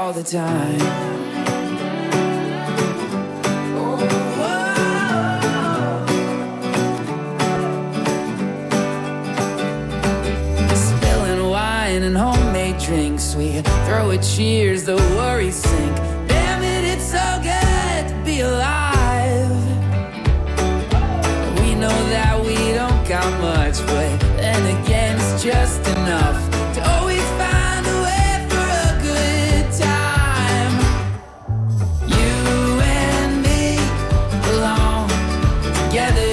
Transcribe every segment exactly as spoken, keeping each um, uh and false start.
all the time. And homemade drinks, we throw a cheers, the worries sink. Damn it, it's so good to be alive. We know that we don't got much, but then again, it's just enough to always find a way for a good time. You and me belong together.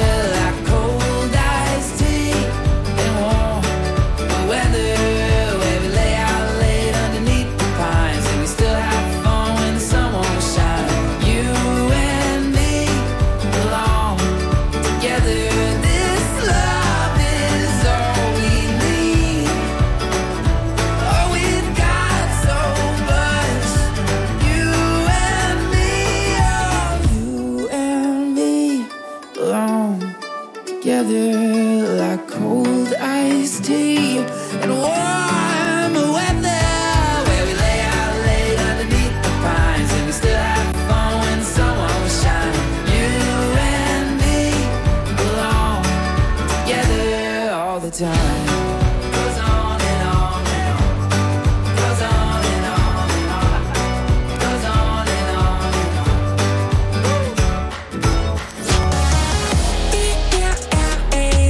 Together like cold iced tea and warm weather, where we lay out late underneath the pines and we still have fun when the sun won't shine. You and me belong together all the time. Goes on and on and on. Goes on and on and on. Goes on and on and on.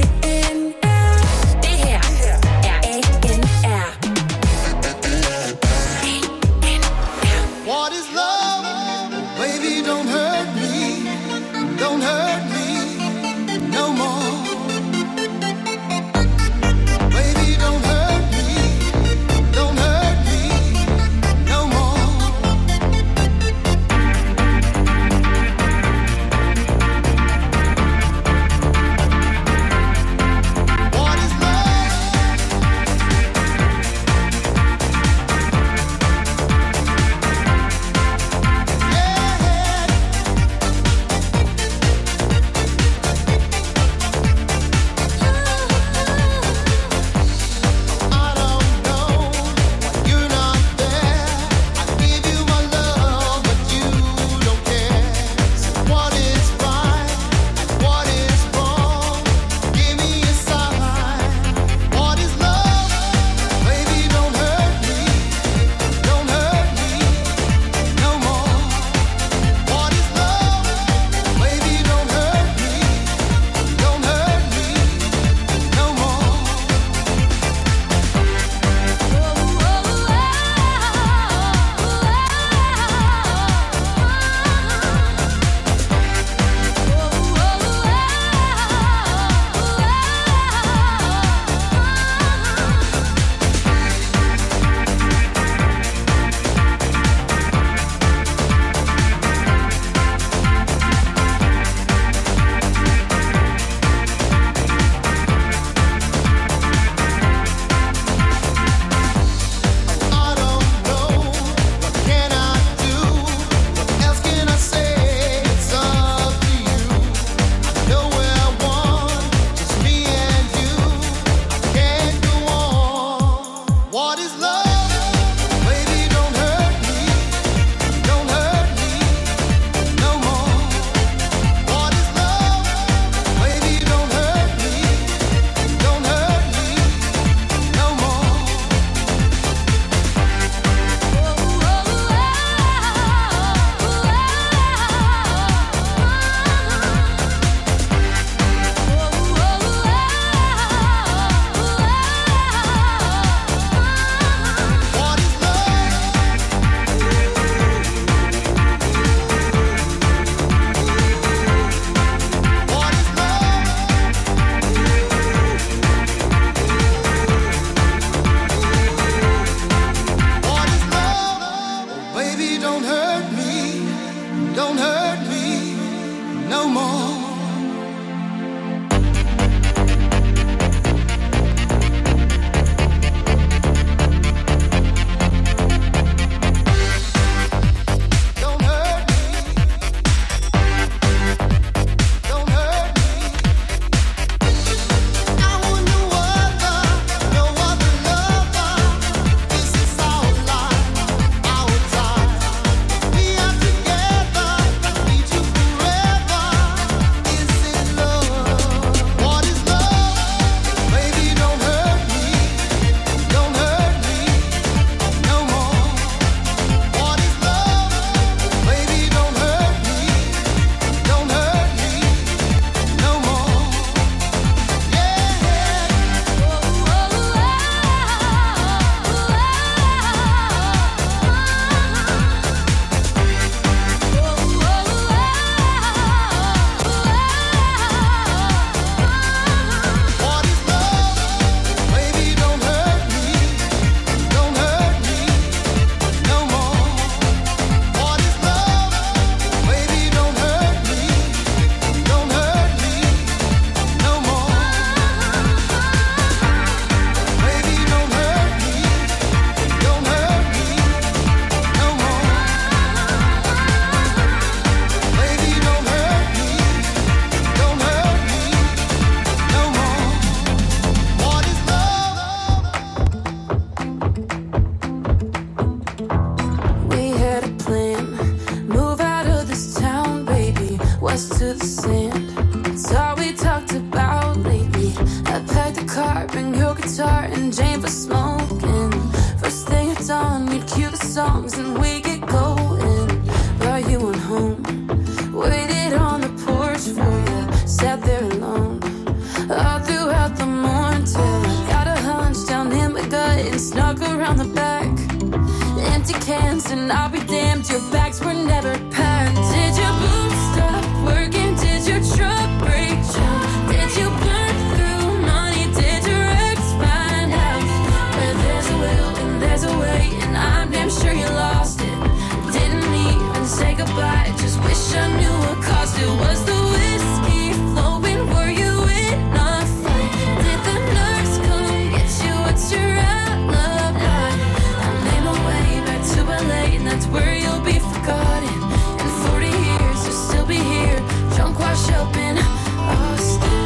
on, we'd cue the songs and we get going. Brought you on home, waited on the porch for you, sat there alone all throughout the morning till I got a hunch down in my gut and snuck around the back. Empty cans and I'll be damned, your bags were never packed. Did your boots stop working? Did your truck break down? Did you burn through money? Did your ex find out? Where there's a will and there's a way, and I'm damn sure you lost it. Didn't even say goodbye, just wish I knew what caused it. Was the whiskey flowing? Were you in a fight? Did the nurse come get you? What's your alibi? I made my way back to L A, and that's where you'll be forgotten. In forty years you'll still be here, drunk, washed up in Austin.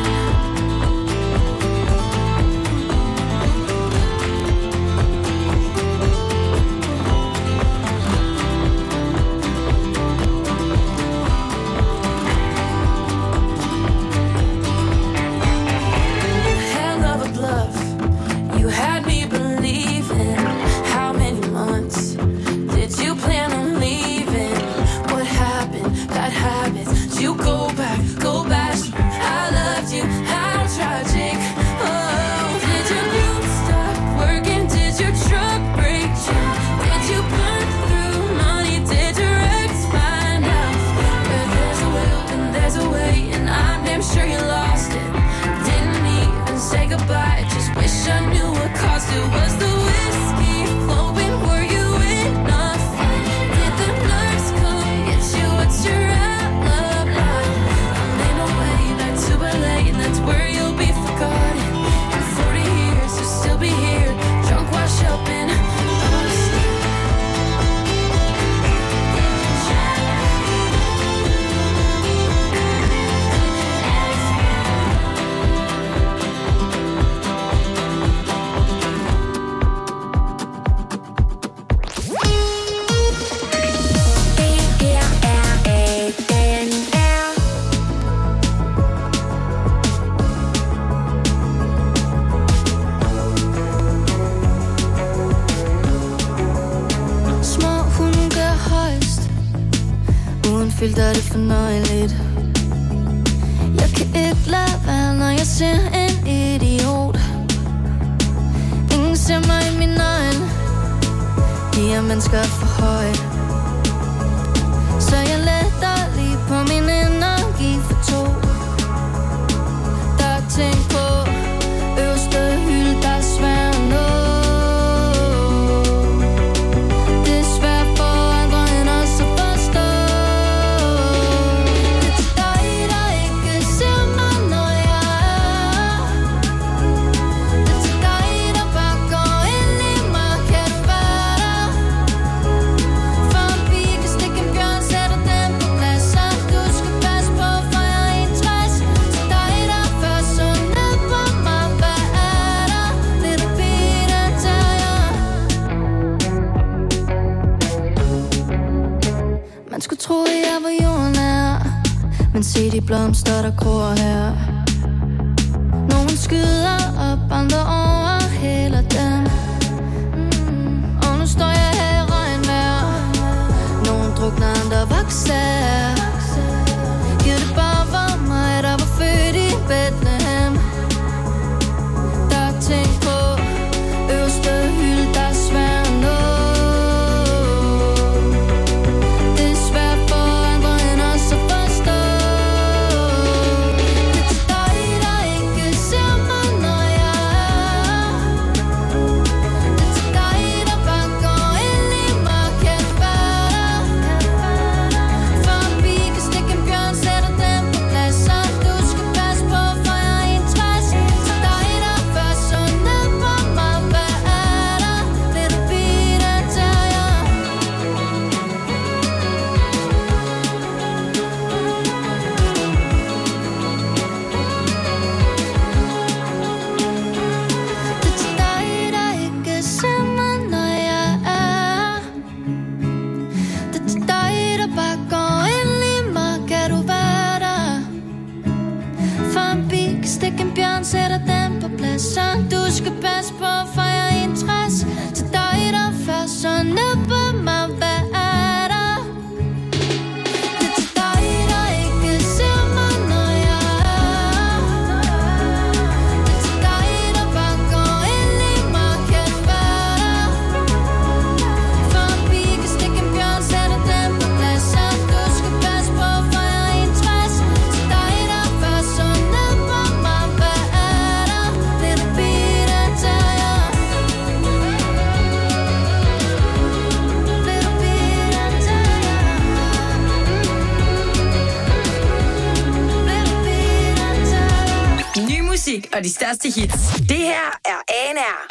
Hell of a bluff, you had me believing. How many months did you plan on leaving? What happened? Bad habits. Did you go back? Go back. I loved you. How tragic. Oh, did your boots stop working? Did your truck break down? Did you burn through money? Did your ex find out? Where there's a will and there's a way, and I'm damn sure you lost it. Didn't even say goodbye, just wish I knew what caused it. Was the whiskey flowing? Were you in a fight? Did the nurse come get you? What's your alibi? I made my way back to L A, and that's where you'll be forgotten. In forty years you'll still be here, drunk, washed up in Austin. Små hunde gør højst, uden filter er det fornøjeligt. Jeg kan ikke lade være, når jeg ser en idiot. Ingen ser mig i min øjne, de her mennesker er for højt. Så jeg letter lige på min energi for to. Der er ting på øverste hylde, der er svært at nå. Det er svært for andre end os at forstå. Det er til dig, der ikke ser mig, når jeg er. Det er til dig, der bare går ind i mig. Kan du være der? For en pige kan stikke en bjørn, sætter den på plads. Så du skal passe på, for jeg er enogtres. Til dig, der først så ned på mig. Hvad er der? Lille pige, der tager. Man skulle tro, at jeg var jordnær, men se de blomster, der gror her. Nogle skyder op, andre overhælder dem. mm. Og nu står jeg her i regnvejr. Nogle drukner, andre vokser. Giv det bare var mig, der var født i Bethlehem. Der er ting på øverste hylde, der er svært at nå. Det er svært for andre end os at forstå. Det er til dig, der ikke ser mig, når jeg er. og de største hits. Det her er A N R.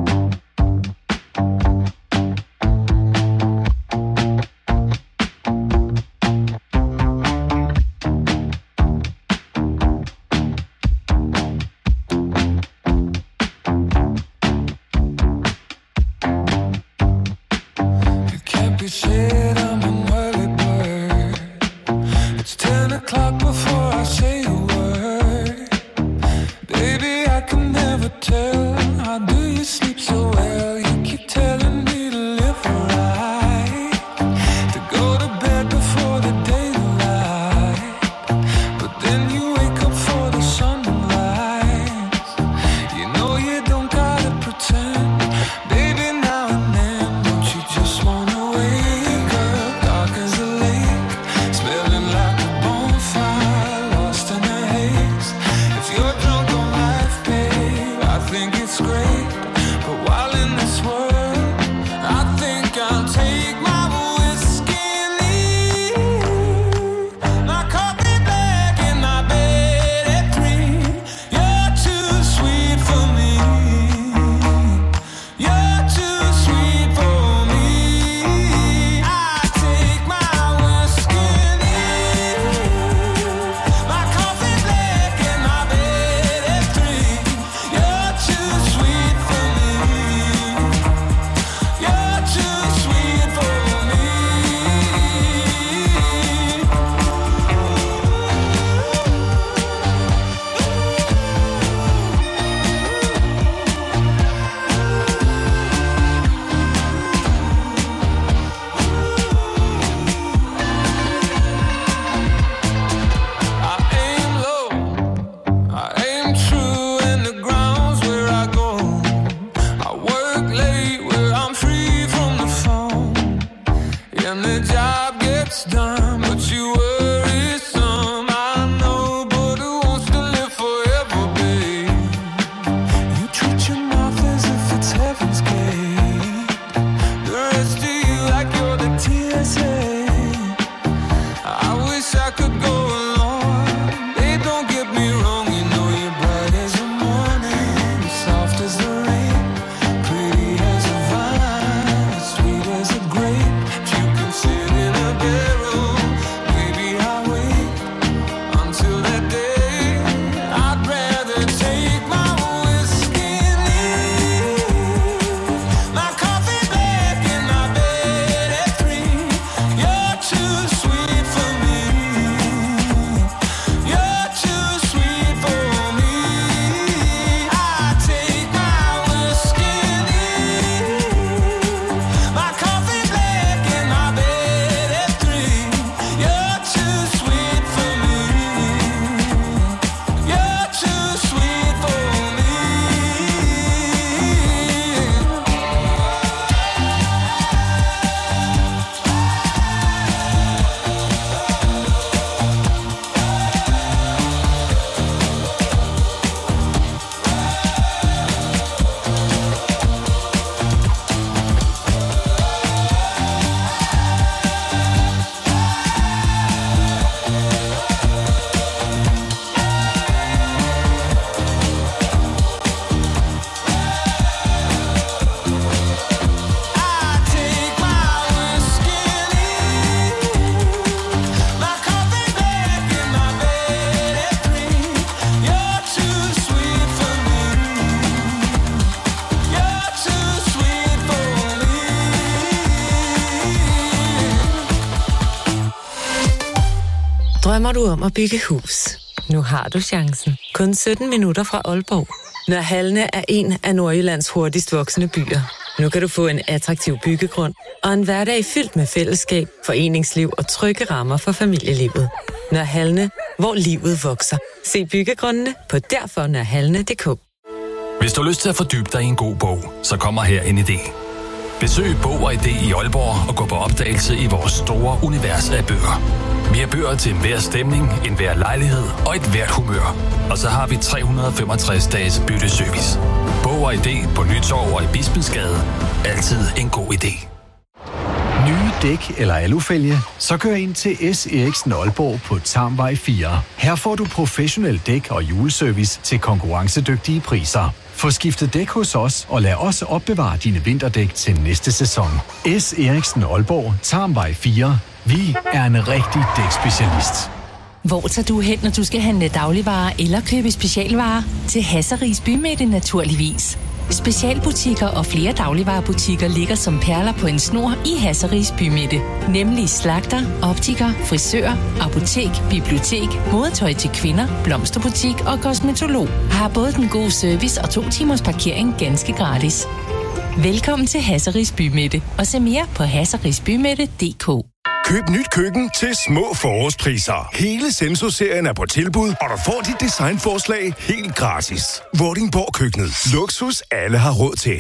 Drømmer du om at bygge hus? Nu har du chancen. Kun sytten minutter fra Aalborg. Nørre Halne er en af Nordjyllands hurtigst voksende byer. Nu kan du få en attraktiv byggegrund og en hverdag fyldt med fællesskab, foreningsliv og trygge rammer for familielivet. Nørre Halne, hvor livet vokser. Se byggegrundene på derfor nørre halne punktum d k. Hvis du har lyst til at fordybe dig i en god bog, så kommer her en idé. Besøg Bog og Idé i Aalborg og gå på opdagelse i vores store univers af bøger. Vi har bøger til enhver stemning, enhver lejlighed og et hvert humør. Og så har vi tre hundrede og femogtres dages bytteservice. Bog og Idé på Nytorv og i Bispensgade. Altid en god idé. Nye dæk eller alufælge, så kør ind til S. Eriksen Aalborg på Tarmvej fire. Her får du professionel dæk og juleservice til konkurrencedygtige priser. Få skiftet dæk hos os, og lad os opbevare dine vinterdæk til næste sæson. S. Eriksen Aalborg, Tarmvej fire. Vi er en rigtig dækspecialist. Hvor tager du hen, når du skal handle dagligvarer eller købe specialvarer? Til Hasseris Bymidte naturligvis. Specialbutikker og flere dagligvarerbutikker ligger som perler på en snor i Hasseris Bymidte. Nemlig slagter, optiker, frisør, apotek, bibliotek, modetøj til kvinder, blomsterbutik og kosmetolog. Har både den gode service og to timers parkering ganske gratis. Velkommen til Hasseris Bymidte og se mere på hasserisbymidte punktum d k. Køb nyt køkken til små forårspriser. Hele Senso-serien er på tilbud, og du får dit designforslag helt gratis. Vordingborg Køkkenet. Luksus alle har råd til.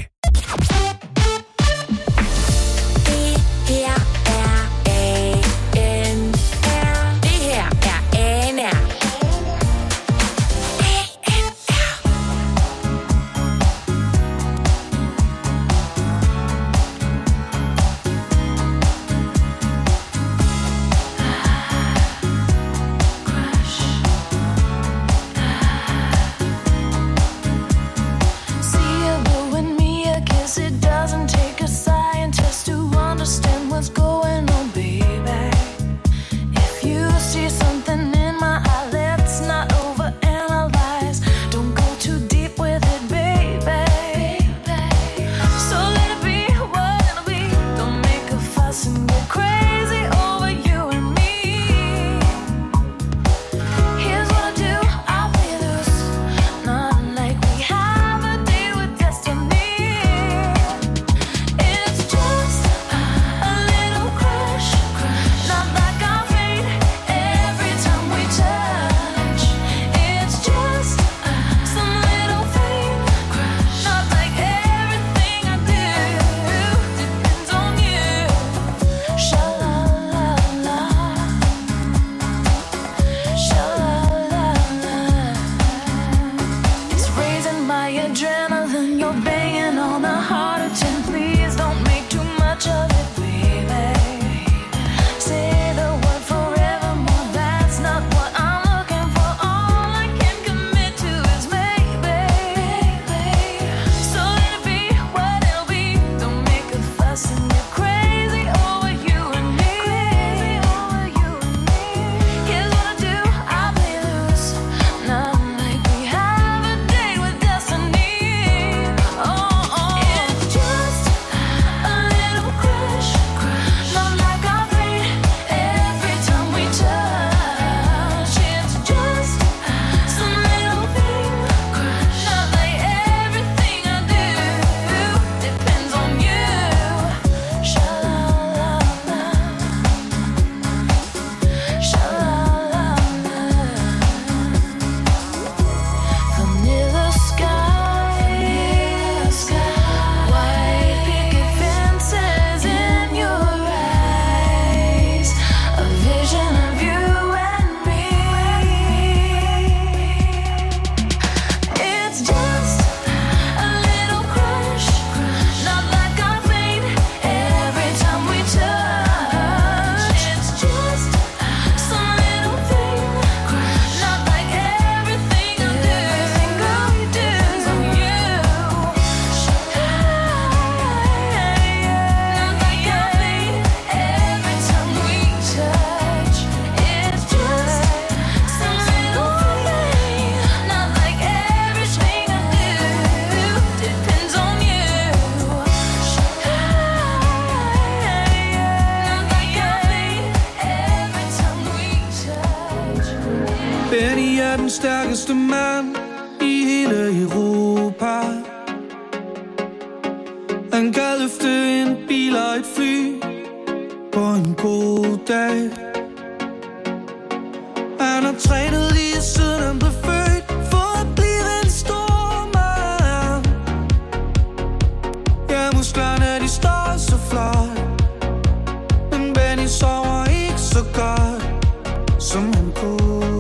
Benny er den stærkeste mand i hele Europa. Han kan løfte en bil og et fly på en god dag. Han har trænet lige siden han blev født for at blive en stor mand. Ja, musklerne de står så flot, men Benny sover ikke så godt som han kunne.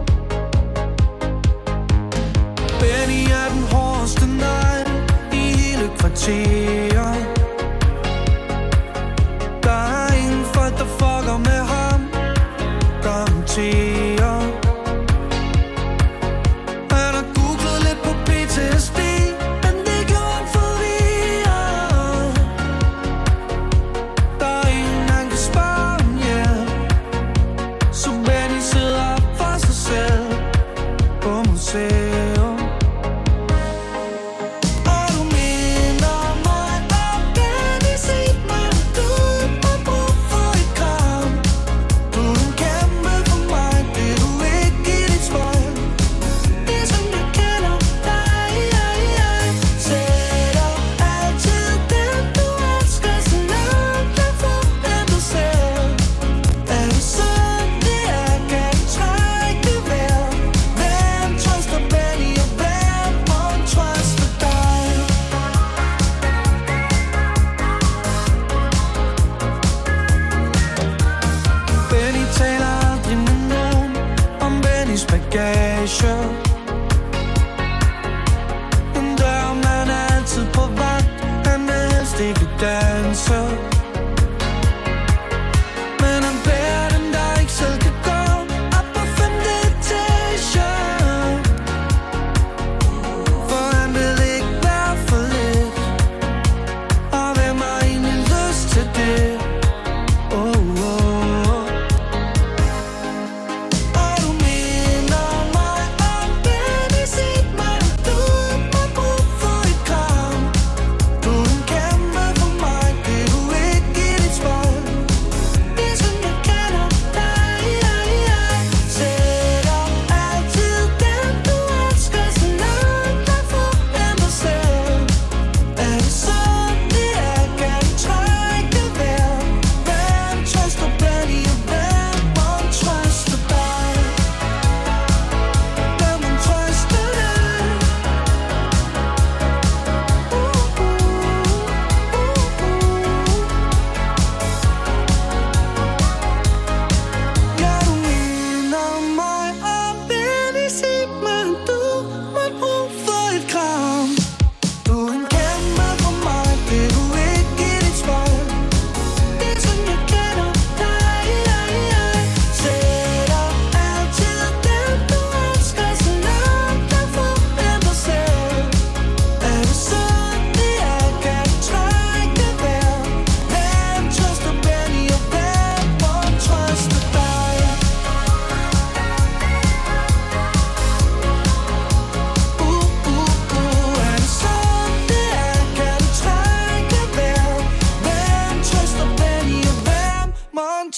Benny er den hårdeste negl i hele kvarteret.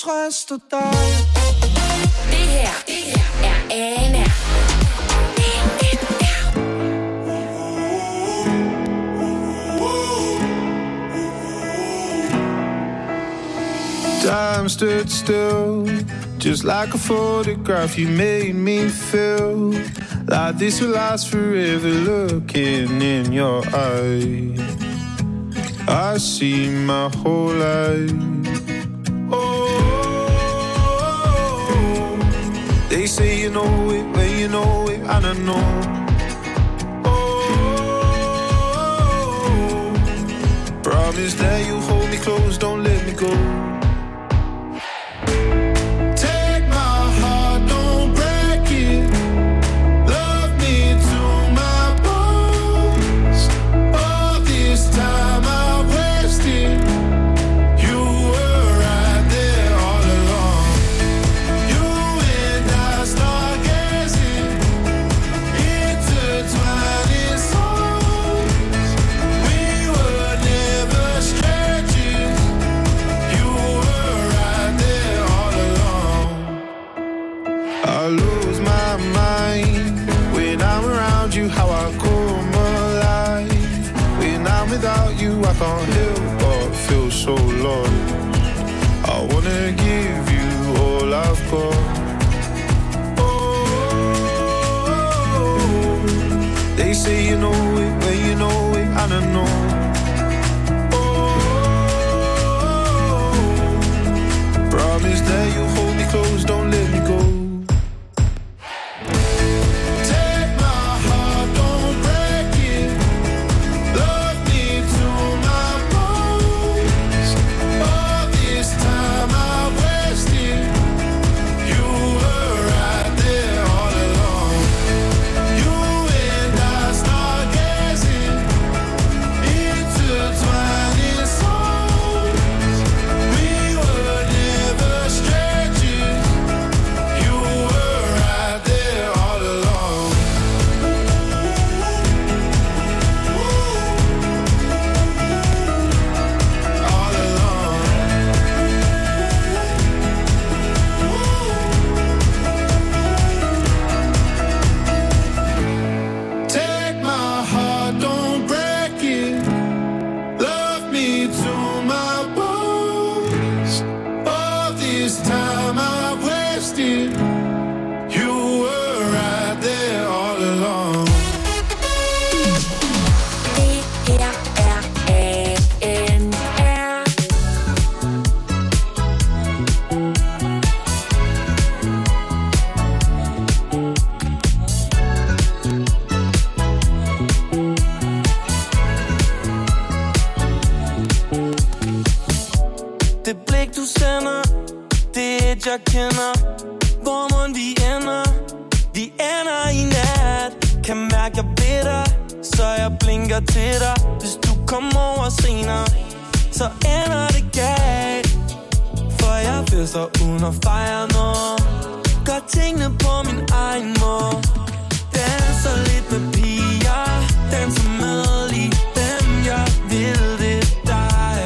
trøster dig. Det her, det her er Anna. Time stood still, just like a photograph. You made me feel like this will last forever. Looking in your eyes, I see my whole life. Oh, they say you know it when you know it, and I know. Oh, promise that you hold me close, don't let me go. I can't help but feel so lost. I wanna give you all I've got. Oh, they say you know it when you know it, and I know. Oh, promise that you hold me close, don't let me go. Jeg kender, hvor mon vi ender. Vi ender i nat. Kan mærke jeg ved dig, så jeg blinker til dig. Hvis du kommer over senere, så ender det galt. For jeg fester uden at fejre noget. Gør tingene på min egen måde. Danser lidt med piger, danser med lige dem jeg vil, det er dig.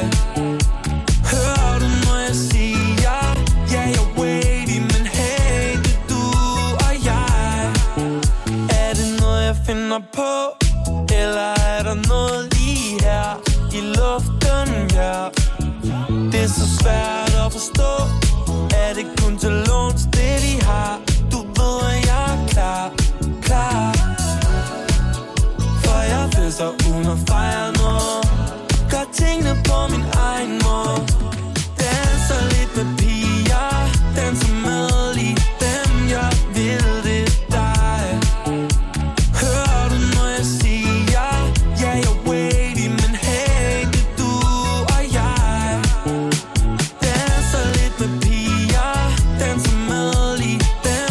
Hører du når jeg siger, ja jeg waiting, men hey det er du og jeg. Er det noget jeg finder på, eller er der noget lige her i luften, ja. Det er så svært at forstå. Er det kun til låns det vi har? Du ved at jeg er klar, klar. For jeg fester uden at fejre noget. Gør tingene på min egen måde. Danser lidt med piger, danser med lige dem jeg vil, det er dig. Hører du når jeg siger, ja jeg waiting, men hey det er du og jeg. Danser lidt med piger, danser med lige dem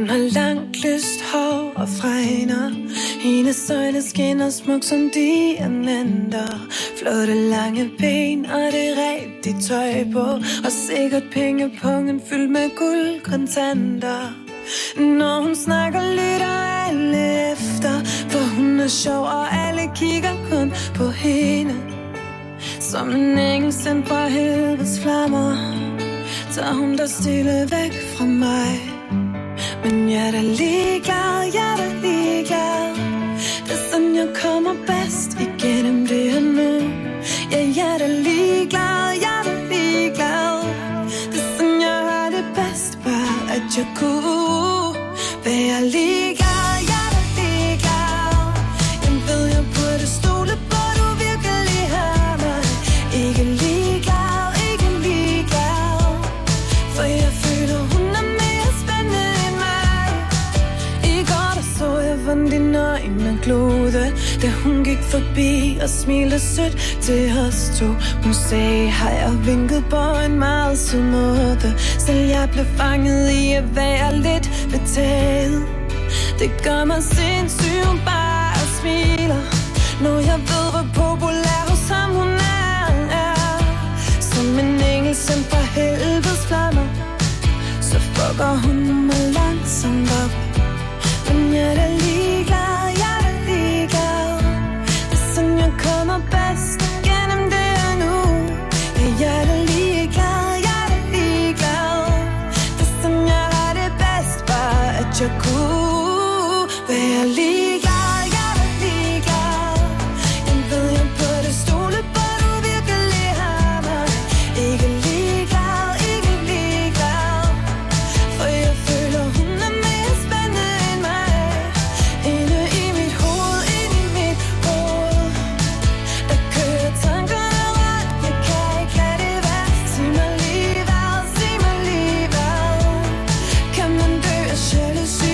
har langt lyst hår og fregner. Hendes øjne skinner smuk som diamanter. Flotte lange ben og det rigtige tøj på. Og sikkert pengepungen fyldt med guldkontanter. Når hun snakker, lytter alle efter. For hun er sjov, og alle kigger kun på hende. Som en engel sendt fra helvedes flammer, tager hun der stille væk fra mig. Men jeg er da ligeglad, jeg er da ligeglad. Det er sådan, jeg kommer bedst igennem det her nu. Ja, jeg er da ligeglad, jeg er da ligeglad. Det er sådan, jeg har det bedst, bare at jeg kunne være ligeglad, jeg er da ligeglad. Jeg ved, jeg burde stole på, du virkelig har mig. Ikke ligeglad, ikke ligeglad. For jeg føler, hun er mere spændende end mig. I går der så jeg, hvordan dine øjne glode, da hun gik forbi og smilte sødt til os to. Hun sagde hej og vinkede på en meget sød måde. Selv jeg blev fanget i at være lidt betaget. Det gør mig sindssyg, hun bare smiler, når jeg ved, hvor populær hos ham hun er, er. Som en engel sendt fra helvedes flammer, så fucker hun mig langsomt op. Men jeg er da ligeglad, jeg er da ligeglad. Det er sådan, jeg kommer bedst gennem det her nu. Ja, jeg er da ligeglad, jeg er da ligeglad. Det er sådan, jeg har det bedst, bare at jeg kunne være ligeglad, jeg er da ligeglad. Jeg ved, jeg burde stole på, du virkelig har mig. Ikke ligeglad, ikke ligeglad. For jeg føler, hun er mere spændende end mig. Inde i mit hoved, inde i mit hoved, der kører tankerne rundt. Jeg kan ikke lade det være. Sig mig lige hvad, sig mig lige hvad. Kan man dø af jalousi?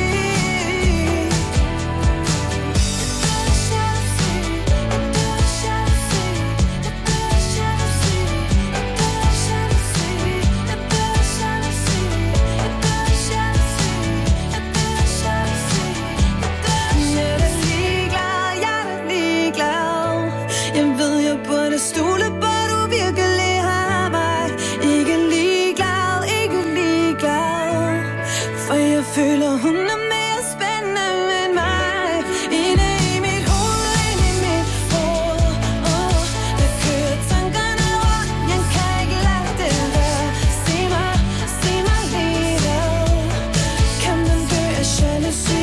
Jeg er da ligeglad, jeg er da ligeglad. Jeg ved, jeg burde stole på, du virkelig har mig. Ikke ligeglad, ikke ligeglad. For jeg føler, hun er mere spændende end mig. Inde i mit hoved, inde i mit hoved, oh, der kører tankerne rundt. Jeg kan ikke lade det være. Sig mig, sig mig lige hvad. Kan man dø af jalousi?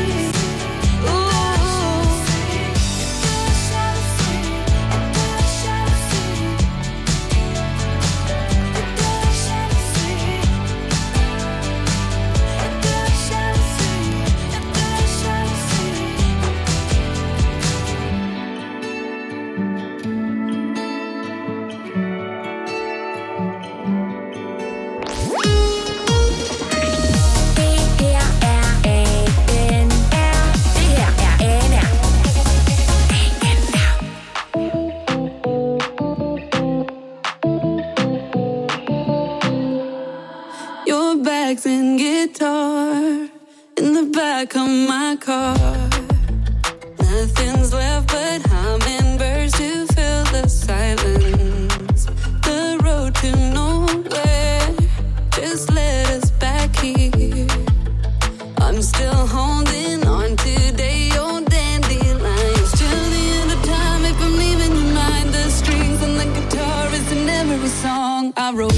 Your bags and guitar in the back of my car. Nothing's left but hummingbirds to fill the silence. The road to nowhere just led us back here. I'm still holding on today, your dandelions. Till the end of time, if I'm leaving your mind, the strings on the guitar is in every song I wrote.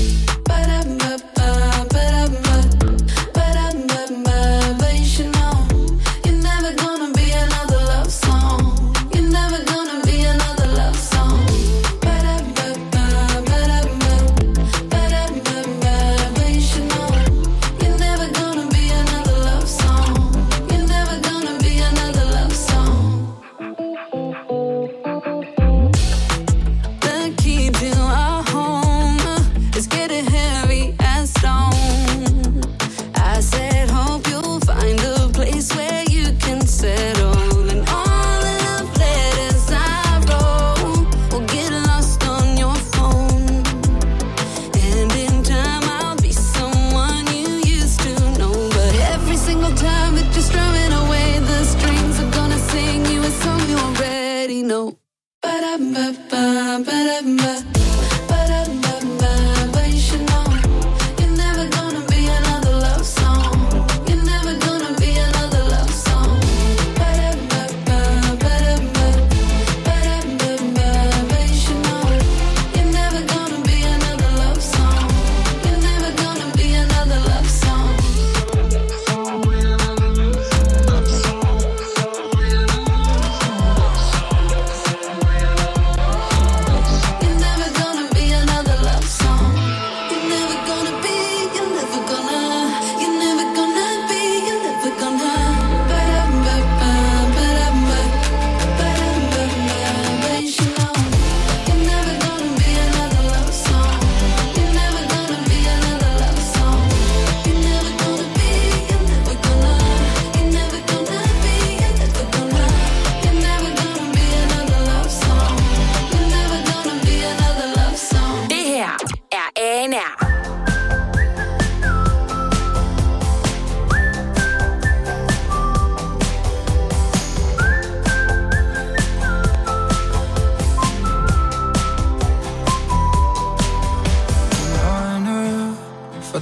But you should know, you're never gonna be another love song. You're never gonna be another love song. But you should know, you're never gonna be another love song. You're never gonna be another love song. The key to our home is getting ahead.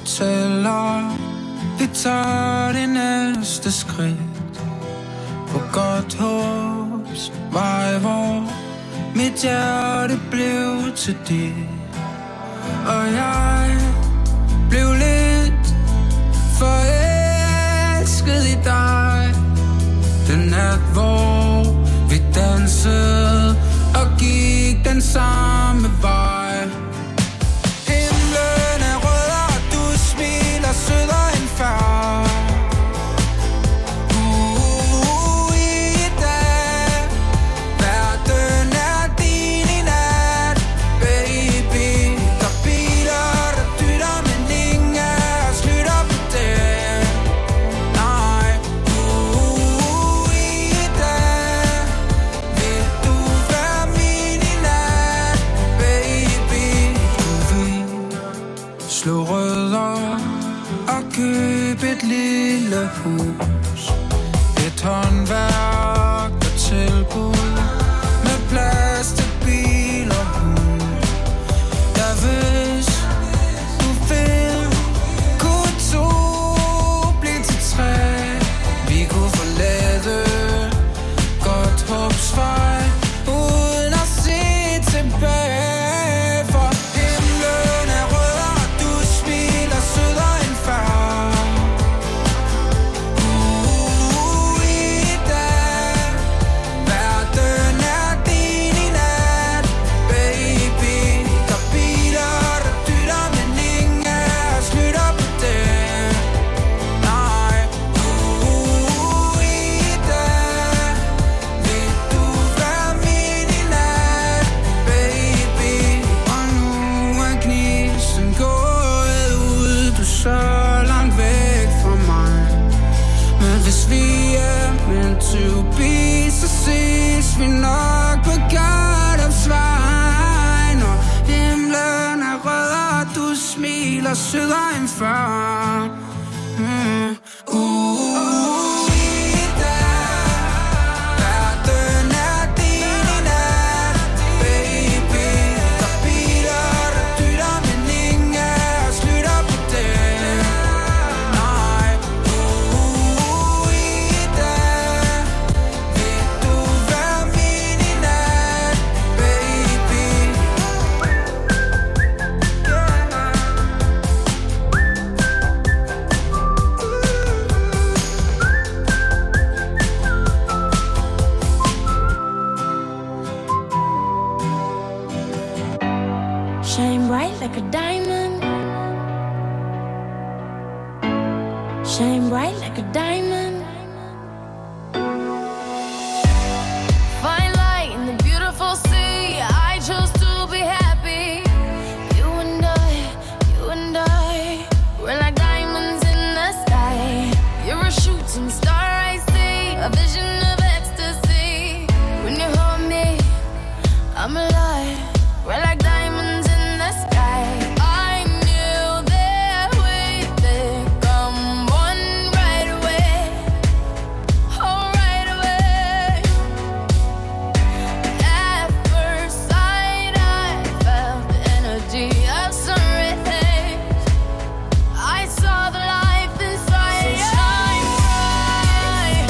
fortæller, vi tager det næste skridt på godt håbs vej, hvor mit hjerte blev til dit. Og jeg blev lidt forelsket i dig. Den nat, hvor vi dansede og gik den samme vej. Himlen er rød, og du smiler sødere end før. Uh, i dag, verden er din i nat, baby. Der biler, der dytter, men ingen af os lytter på det. Nej, uh, i dag, vil du være min i nat, baby. Du vil slå rødder og købe et lille hus, et håndværk og tilbud med plads til bil og hund. Ja, hvis du vil, kunne to blive til tre. Vi kunne forlade godt håbsvej uden at se tilbage. For himlen er rød, og du smiler sødere end før. Uh, i dag, verden er din i nat, baby. Der biler, der dytter, men ingen af os lytter på det. Nej, uh, i dag, vil du være min i nat, baby. Og nu er gnisten gået ud, du er så langt væk fra mig. Men hvis vi er meant to be, så ses vi nok på Gardopsvej. Når himlen er rød, og du smiler sødere end før. Mm. Uh, i dag, verden er din i nat, baby. Der biler, der dytter, men ingen af os lytter på det. Nej, uh, i dag, vil du være min i nat, baby. Shine bright like a diamond. Shine bright like a diamond. Fine light in the beautiful sea. I chose to be happy. You and I, you and I, we're like diamonds in the sky. You're a shooting star, I see, a vision of ecstasy. When you hold me, I'm alive. We're like diamonds in the sky. I knew that we'd become one right away. Oh, right away. At first sight, I felt the energy of sun rays. I saw the life inside. So shine bright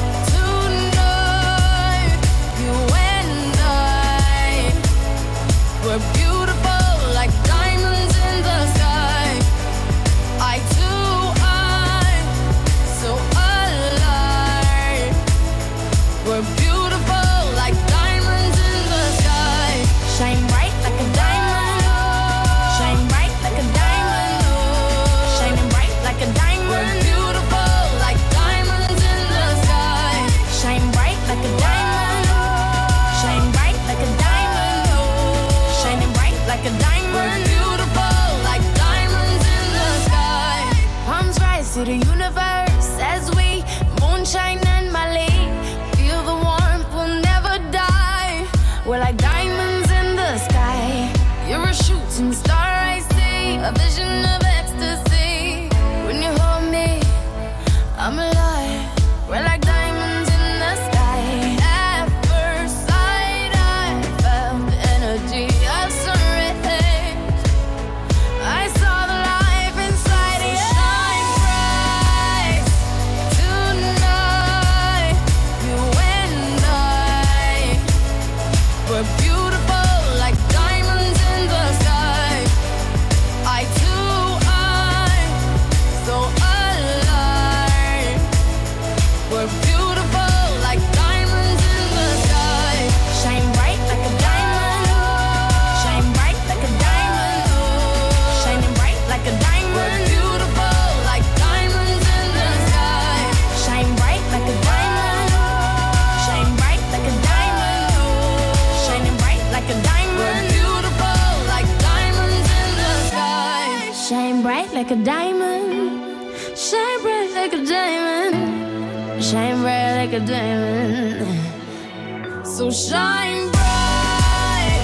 tonight. You and I, we're beautiful like diamonds in the sky. I too, I'm so alive. We're beautiful like diamonds in the sky. Shine bright like a diamond. Shine bright like a diamond. Shining bright like a diamond. We're beautiful like diamonds in the sky. Shine bright like a diamond. Shine bright like a diamond. Shining bright like a diamond. We're beautiful like diamonds in the sky. Palms rise to the universe as we moonshine and Mali. Feel the warmth, we'll never die. We're like diamonds in the sky. You're a shooting star, I see, a vision of ecstasy. When you hold me, I'm alive. We're like diamonds in the sky. At first sight, I felt the energy of sun rays. I saw the life inside. like a diamond. Shine bright like a diamond. Shine bright like a diamond. So shine bright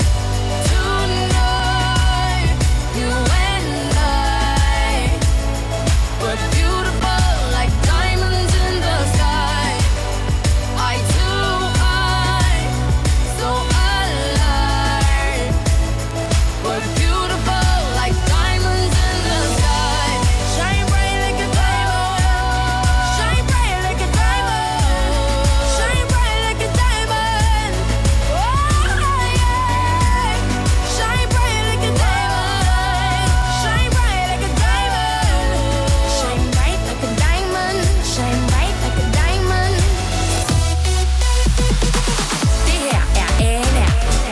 tonight. You and I. We're beautiful like diamonds in the sky. Eye to eye, so alive. We're beautiful like diamonds in the sky. Shine bright like a diamond. Shine bright like a diamond. Shine bright like a diamond. Oh yeah. Shine bright like a diamond. Shine bright like a diamond. Shine bright like a diamond. Shine bright like a diamond. Det her er Anna.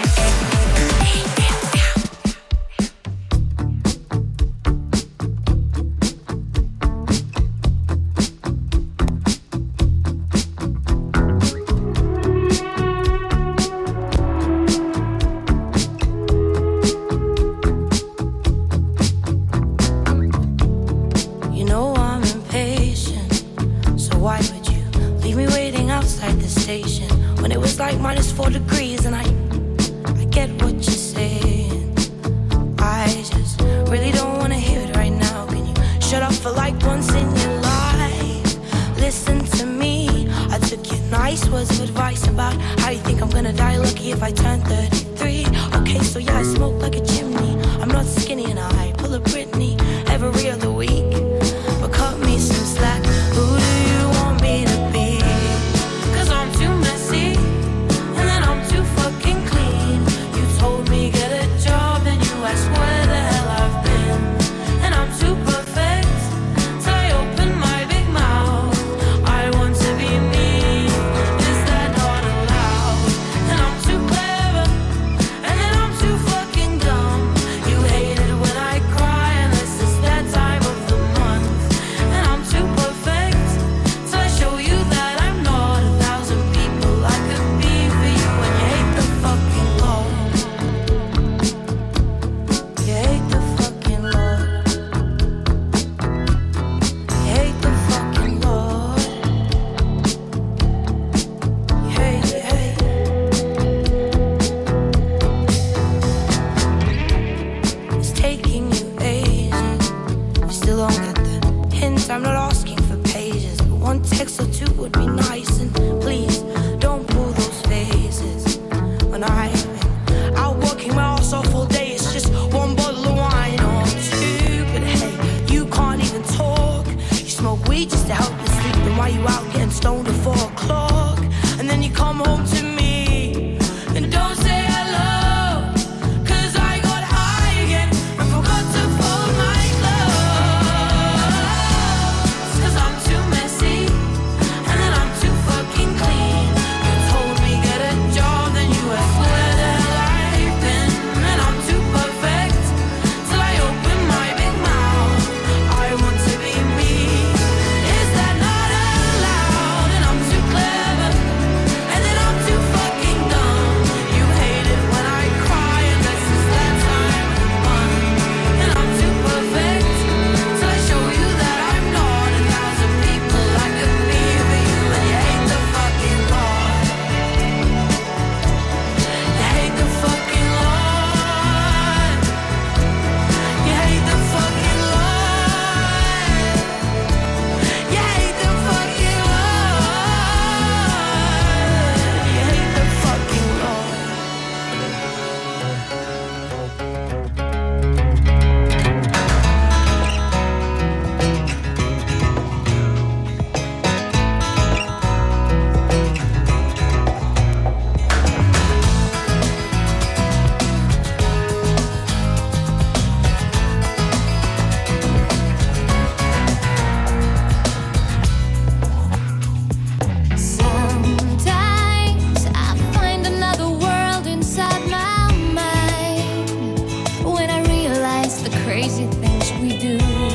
You know I'm impatient, so why would you leave me waiting outside the station when it was like minus four degrees? And I, I get what you're saying. I just really don't want to hear it right now. Can you shut up for like once in your life? Listen to me. I took your nice words of advice about how you think I'm gonna die lucky if I turn thirty-three. Okay, so yeah, I smoke like a chimney. I'm not skinny and I pull a Britney every other week. But cut me some slack. Who do you want me to be? Cause I'm too messy, and then I'm too fucking clean. You told me get a job, and you asked where the hell I've been. And I'm too perfect, till I open my big mouth. I want to be me, is that not allowed? And I'm too clever, and then I'm too fucking dumb. You hate it when I cry, unless it's that time of the month. And I'm too perfect, so I show you that I'm not a thousand people I could be for you. And you hate the fucking Lord. You hate the fucking Lord. You hate the fucking Lord. You hate, you hate. It's taking you ages. You still don't get the hint. I'm not asking for pages, but one text or two would be nice. And please don't pull those faces. When I've been out working my ass off all day, it's just one bottle of wine or two. But hey, you can't even talk. You smoke weed just to help you sleep. Then why you out getting stoned at four o'clock? And then you come home to me and don't say hello. Cause I got high again and forgot to fold my clothes. Cause I'm too messy, and then I'm too fucking clean. You told me get a job, then you asked where the hell I've been. And I'm too perfect, till I open my big mouth. I want to be me, is that not allowed? And I'm too clever, and then I'm too fucking dumb. You hate it when I cry, unless it's that time of the month. And I'm too perfect, till I show you that I'm not a thousand people I could be for you. And you hate the fucking Lord. You hate the fucking Lord. You hate the fucking Lord. You hate the fucking Lord. You hate the fucking Lord. Sometimes I find another world inside my mind when I realize the crazy things we do.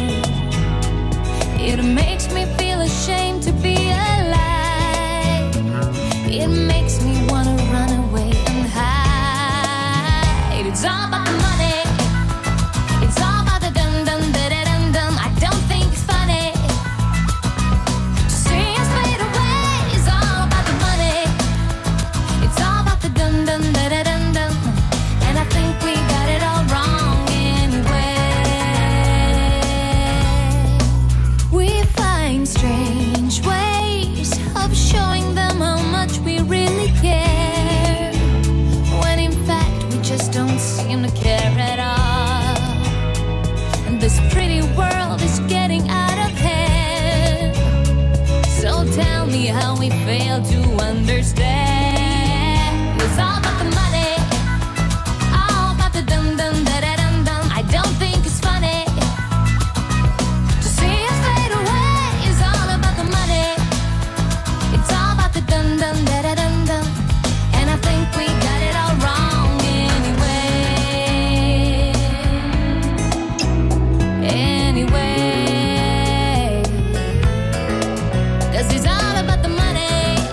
It makes me feel ashamed to be alive. It makes me wanna run away and hide. It's all about the money. It's all about the dum dum da da dum dum. seem to care at all. And this pretty world is getting out of hand. So tell me how we fail to understand. It's all about the money, all about the dum dum da da dum dum. I don't think it's funny to see us fade away. It's all about the money. It's all about the dum dum da da dum dum. And I think we got it all wrong anyway. Anyway, 'cause it's all about the money.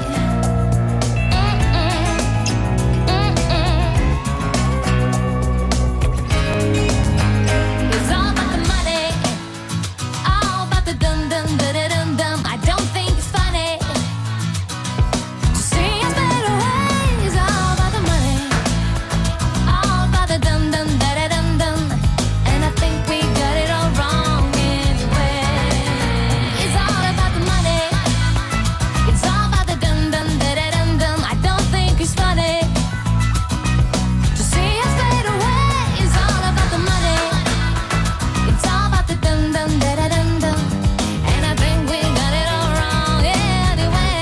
It's all about the money, all about the dum dum da da dum dum. I don't think it's funny to see us fade away. It's all about the money, all about the dum dum da da dum dum. And I think we got it all wrong anyway. It's all about the money, it's all about the dum dum da da dum dum. I don't think it's funny to see us fade away. It's all about the money, it's all about the dum dum da da dum dum. And I think we got it all wrong anyway.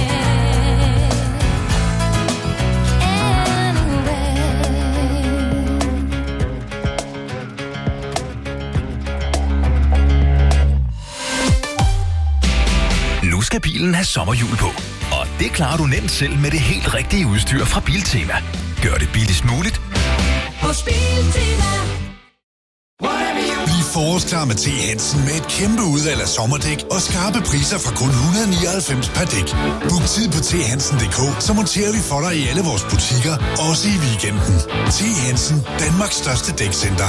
Nu skal bilen have sommerhjul på. Og det klarer du nemt selv med det helt rigtige udstyr fra Biltema. Gør det billigst muligt. Hos Biltema. Bliv forårsklar med T. Hansen med et kæmpe udvalg af sommerdæk og skarpe priser fra kun et hundrede og nioghalvfems per dæk. Book tid på t hansen punktum d k, så monterer vi for dig i alle vores butikker, også i weekenden. T. Hansen, Danmarks største dækcenter.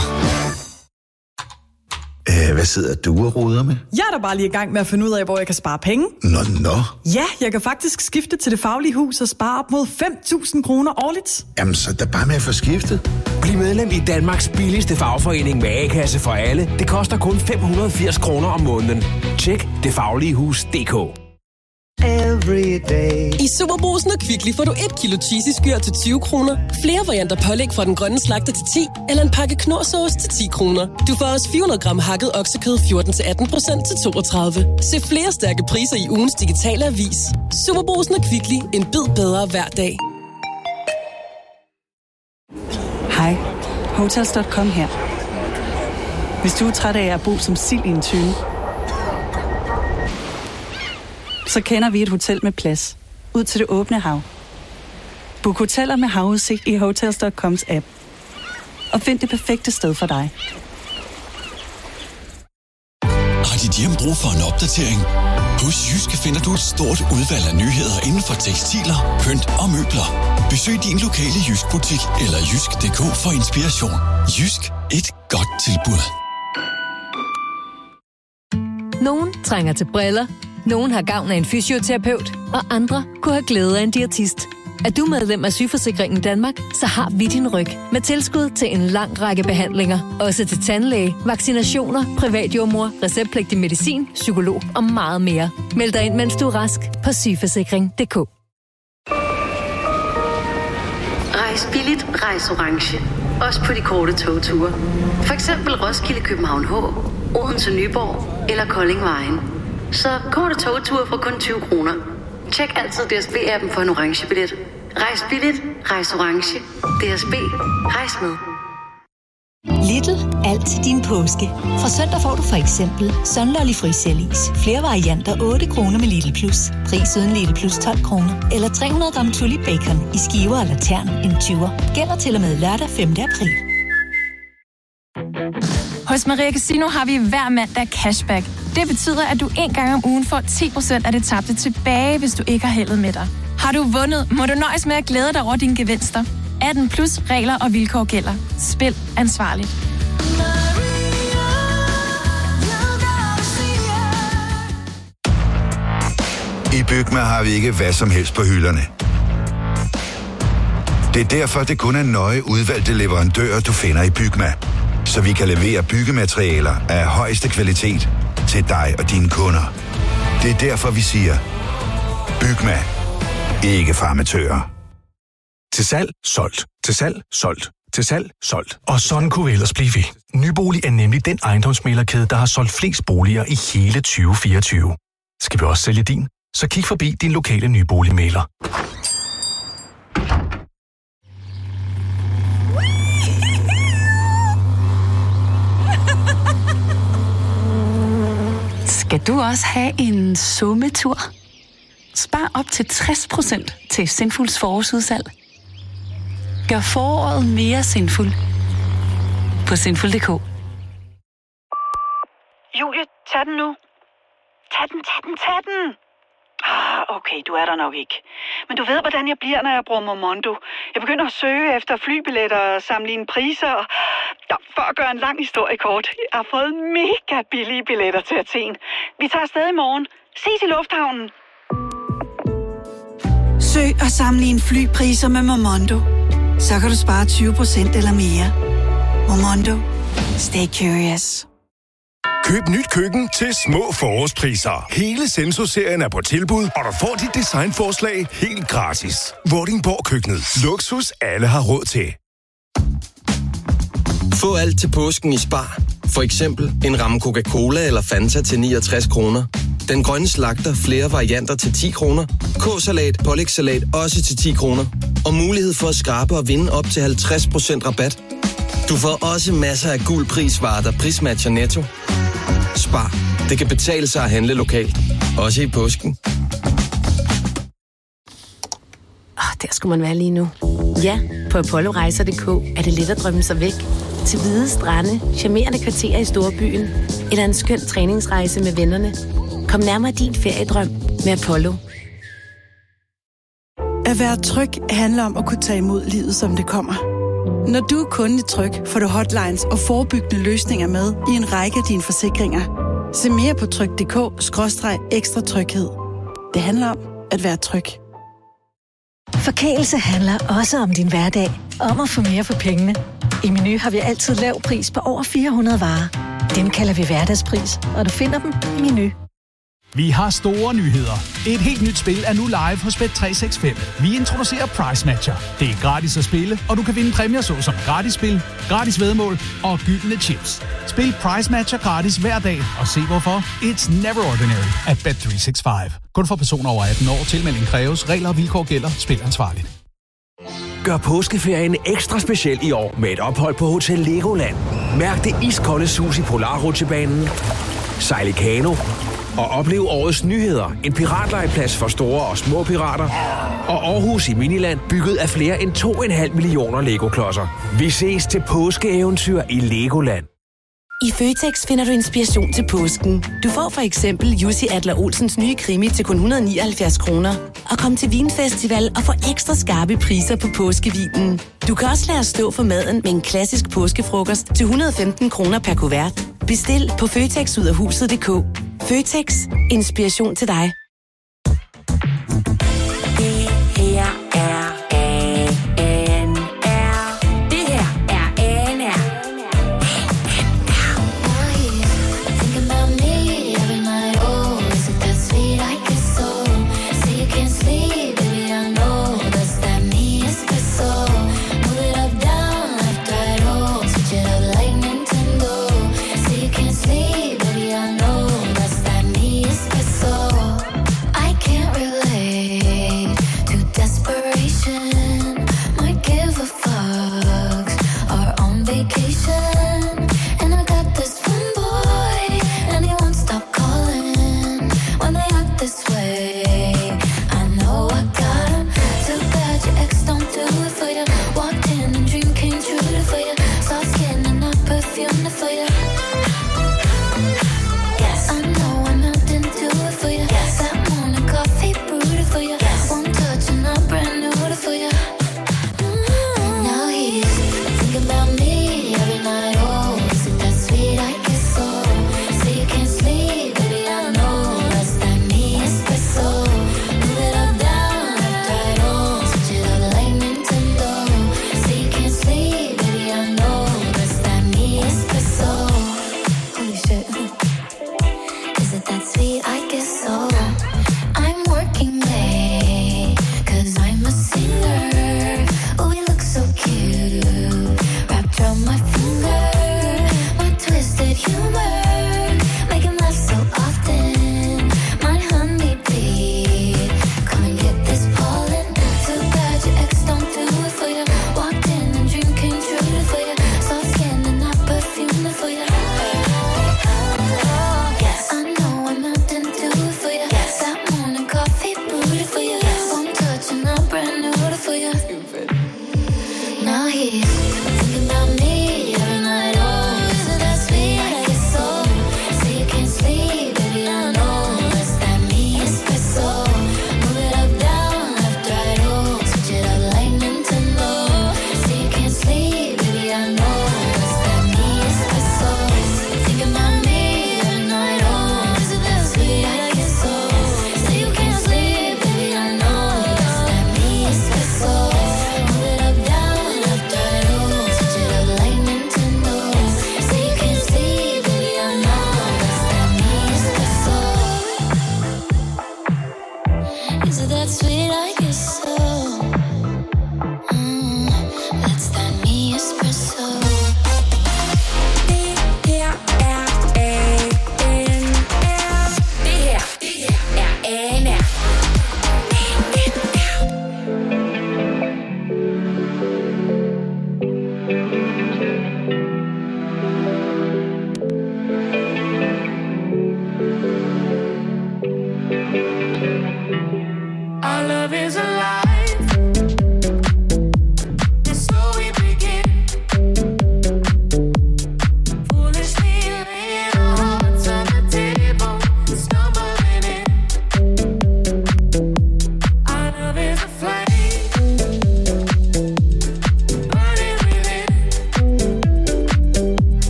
Æh, hvad sidder du og roder med? Jeg er da bare lige i gang med at finde ud af, hvor jeg kan spare penge. Nå, nå. Ja, jeg kan faktisk skifte til Det Faglige Hus og spare op mod fem tusind kroner årligt. Jamen, så er der bare med at få skiftet. Bliv medlem i Danmarks billigste fagforening med A-kasse for alle. Det koster kun fem hundrede og firs kroner om måneden. Tjek det faglige hus punktum d k. I Superbrugsen og Kvickly får du et kilo cheesy skyr til tyve kroner, flere varianter pålæg fra den grønne slagter til ti, eller en pakke knorrsauce til ti kroner. Du får også fire hundrede gram hakket oksekød fjorten til atten procent til toogtredive. Se flere stærke priser i ugens digitale avis. Superbrugsen og Kvickly. En bid bedre hver dag. Hej, Hotels punktum com her. Hvis du er træt af at bo som sild i en tønde, så kender vi et hotel med plads ud til det åbne hav. Book hoteller med havudsigt i Hotels punktum coms app. Og find det perfekte sted for dig. Har dit hjem brug for en opdatering? Hos Jyske finder du et stort udvalg af nyheder inden for tekstiler, pynt og møbler. Besøg din lokale Jysk-butik eller jysk punktum d k for inspiration. Jysk. Et godt tilbud. Nogen trænger til briller. Nogen har gavn af en fysioterapeut, og andre kunne have glæde af en diætist. Er du medlem af Sygeforsikringen Danmark, så har vi din ryg med tilskud til en lang række behandlinger. Også til tandlæge, vaccinationer, privatjordmor, receptpligtig medicin, psykolog og meget mere. Meld dig ind, mens du er rask på sygeforsikring punktum d k. Rejs billigt, rejs orange. Også på de korte togture. For eksempel Roskilde, København H, Odense, Nyborg eller Kolding Vejen. Så korte togture for kun tyve kroner. Tjek altid D S B-appen for en orange billet. Rejs billigt, rejs orange. D S B, rejs med. Lidl. Alt til din påske. Fra søndag får du for eksempel Sunlolly frisellis. Flere varianter otte kroner med Lidl Plus. Pris uden Lidl Plus tolv kroner. Eller tre hundrede gram Tulip Bacon i skiver eller tern en tyver. Gælder til og med lørdag femte april. Hos Maria Casino har vi hver mandag cashback. Det betyder, at du en gang om ugen får ti procent af det tabte tilbage, hvis du ikke har heldet med dig. Har du vundet, må du nøjes med at glæde dig over dine gevinster. atten plus regler og vilkår gælder. Spil ansvarligt. I Bygma har vi ikke hvad som helst på hylderne. Det er derfor, det kun er nøje udvalgte leverandører, du finder i Bygma. Så vi kan levere byggematerialer af højeste kvalitet til dig og dine kunder. Det er derfor, vi siger, Bygma. Ikke farmatører. Til salg, solgt. Til salg, solgt. Til salg, solgt. Og sådan kunne vi ellers blive ved. Nybolig er nemlig den ejendomsmæglerkæde, der har solgt flest boliger i hele tyve fireogtyve. Skal vi også sælge din? Så kig forbi din lokale nyboligmægler. Skal du også have en sommetur? Spar op til tres procent til Sinfuls forårsudsalg. Gør foråret mere sinfuld på sinful punktum d k. Julie, tag den nu. Tag den, tag den, tag den. Ah, okay, du er der nok ikke. Men du ved, hvordan jeg bliver, når jeg bruger Momondo. Jeg begynder at søge efter flybilletter og sammenligne priser. Og... Ja, for at gøre en lang historie kort. Jeg har fået mega billige billetter til Athen. Vi tager afsted i morgen. Ses i lufthavnen. Søg og sammenligne flypriser med Momondo. Så kan du spare tyve procent eller mere. Momondo. Stay curious. Køb nyt køkken til små forårspriser. Hele Senso-serien er på tilbud, og du får dit designforslag helt gratis. Vordingborg Køkkenet. Luksus alle har råd til. Få alt til påsken i Spar. For eksempel en ramme Coca-Cola eller Fanta til niogtres kroner. Den grønne slagter flere varianter til ti kroner. K-salat, pålægssalat også til ti kroner. Og mulighed for at skrabe og vinde op til halvtreds procent rabat. Du får også masser af guld prisvarer, der prismatcher Netto. Spar. Det kan betale sig at handle lokalt. Også i påsken. Oh, der skulle man være lige nu. Ja, på apollorejser punktum d k er det let at drømme sig væk. Til hvide strande, charmerende kvarterer i storbyen, eller en skøn træningsrejse med vennerne. Kom nærmere din feriedrøm med Apollo. At være tryg handler om at kunne tage imod livet, som det kommer. Når du er kunde i Tryg, får du hotlines og forebyggende løsninger med i en række af dine forsikringer. Se mere på tryg punktum d k skråstreg ekstra tryghed. Det handler om at være tryg. Forkælelse handler også om din hverdag. Om at få mere for pengene. I Meny har vi altid lav pris på over fire hundrede varer. Dem kalder vi hverdagspris, og du finder dem i Meny. Vi har store nyheder. Et helt nyt spil er nu live hos Bet tre seks fem. Vi introducerer Price Matcher. Det er gratis at spille, og du kan vinde præmier såsom gratis spil, gratis væddemål og gyldne chips. Spil Price Matcher gratis hver dag, og se hvorfor. It's never ordinary at Bet tre seks fem. Kun for personer over atten år. Tilmelding kræves. Regler og vilkår gælder. Spil ansvarligt. Gør påskeferien ekstra speciel i år med et ophold på Hotel Legoland. Mærk det iskolde sus i Polarrutsjebanen, sejl i kano og oplev årets nyheder. En piratlejeplads for store og små pirater. Og Aarhus i Miniland, bygget af flere end to komma fem millioner Lego-klodser. Vi ses til påskeeventyr i Legoland. I Føtex finder du inspiration til påsken. Du får for eksempel Jussi Adler Olsens nye krimi til kun et hundrede og nioghalvfjerds kroner. Og kom til Vinfestival og få ekstra skarpe priser på påskevinen. Du kan også lade os stå for maden med en klassisk påskefrokost til et hundrede og femten kroner per kuvert. Bestil på føtex ud af huset punktum d k. Føtex. Inspiration til dig. Det her er A N R. Det her er A N R. So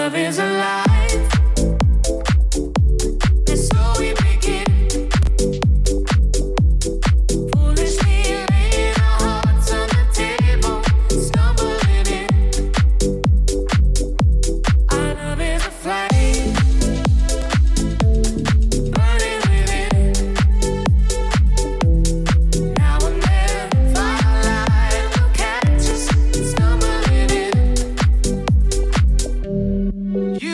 love is alive. And so we begin. Foolishly laying our hearts on the table, stumbling in. Our love is a flame, burning within. Now and then, firelight will catch us stumbling in. You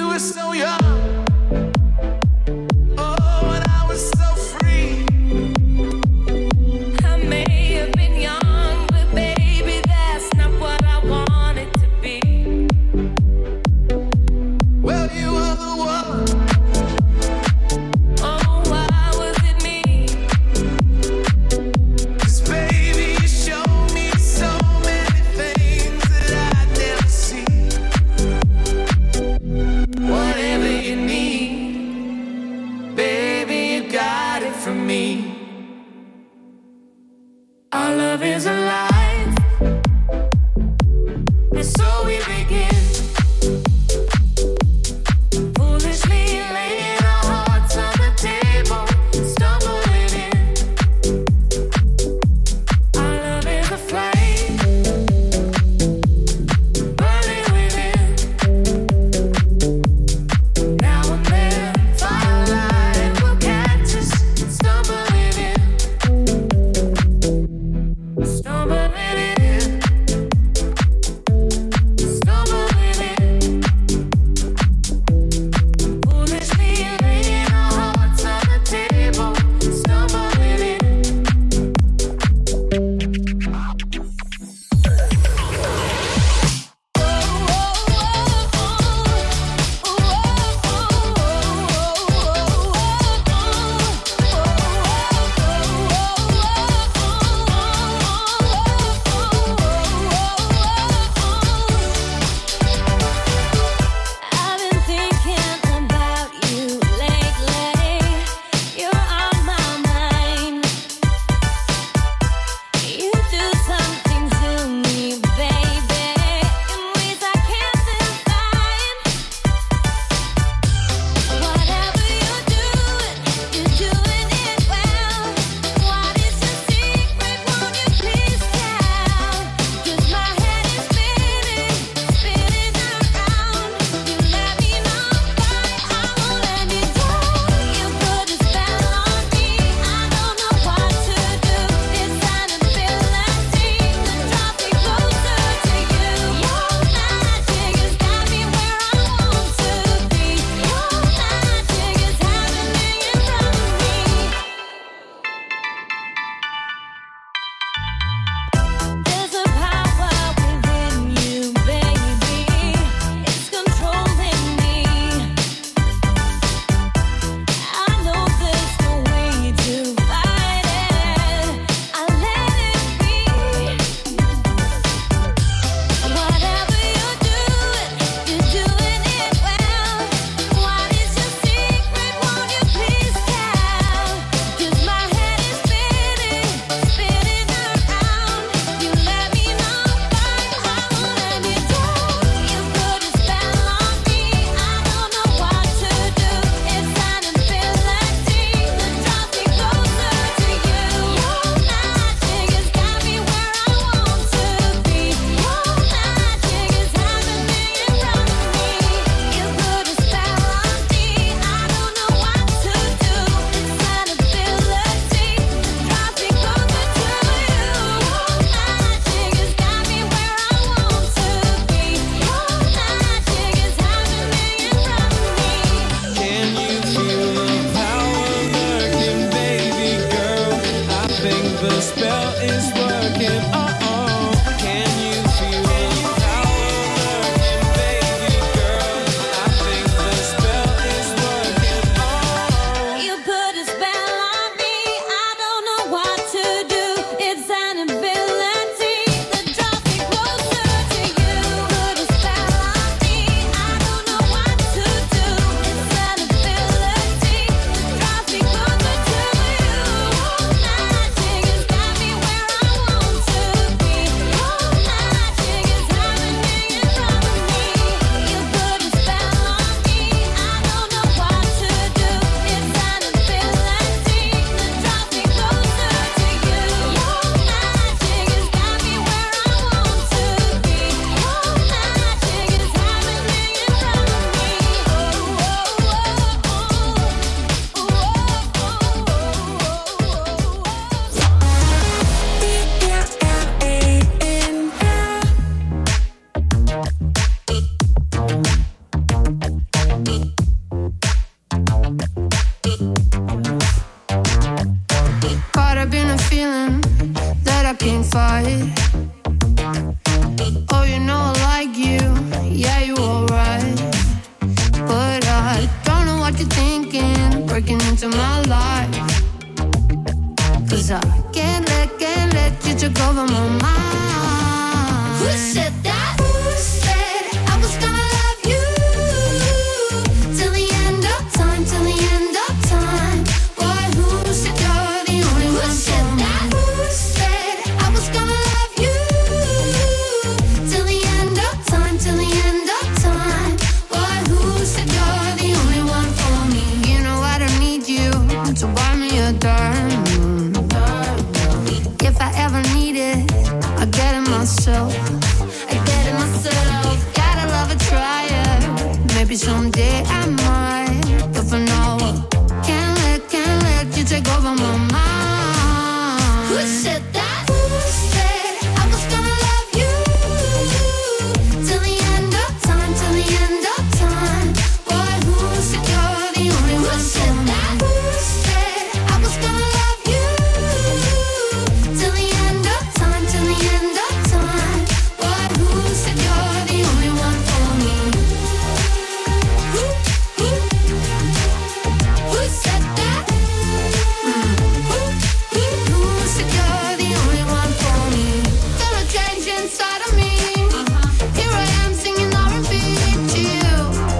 took over my mind. Who said that? Who said I was gonna love you till the end of time, till the end of time? Boy, who said you're the only one? Who said that? Who said I was gonna love you till the end of time, till the end of time? Boy, who said you're the only one for me? You know I don't need you to buy me a diamond. If I ever need it, I get it myself. I get it myself. Gotta love a tryer. Maybe someday I might, but for now, can't let, can't let you take over my mind. Who said that? Who said I was gonna love you till the end of time, till the end of time? Boy, who said you're the only one? Who said that? Who said I was gonna love you till the end of time, till the end of time? Boy, who said you're the only one for me? Who, who, who said that? Mm. Who, who, who said you're the only one for me? Feel a change inside of me. Here I am singing R and B to you.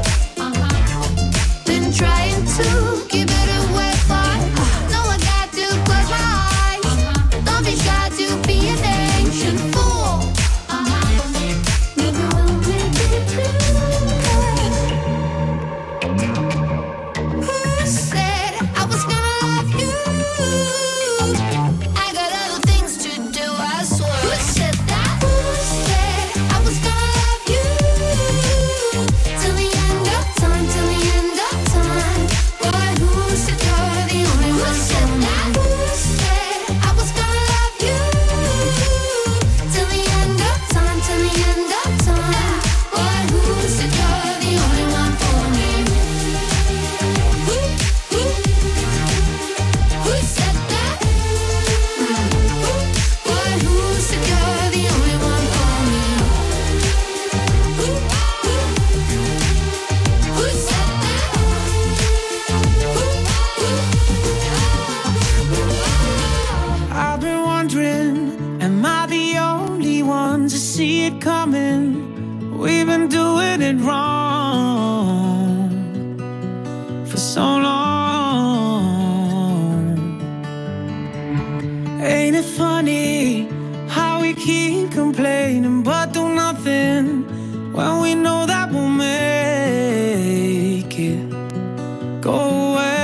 Been trying to keep it away from. No, I got to close my eyes. Don't be shy to be an ancient fool. Maybe we'll make it through. Who said I was gonna love you? I got other things to do, I swear. Who said that? Who said I was gonna love you till the end of time, till the end of time? Boy, who said you're the only one? Who said that? Who said I was gonna love you till the end of time, till the end of time? Boy, who said you're the only one for me? Who, who, who said that? Mm. Who, boy, who said you're the only one for me? Who, who, who said that? I've been wondering, am I the only one to see it coming? We've been doing it wrong for so long. Ain't it funny how we keep complaining but do nothing when we know that we'll make it go away?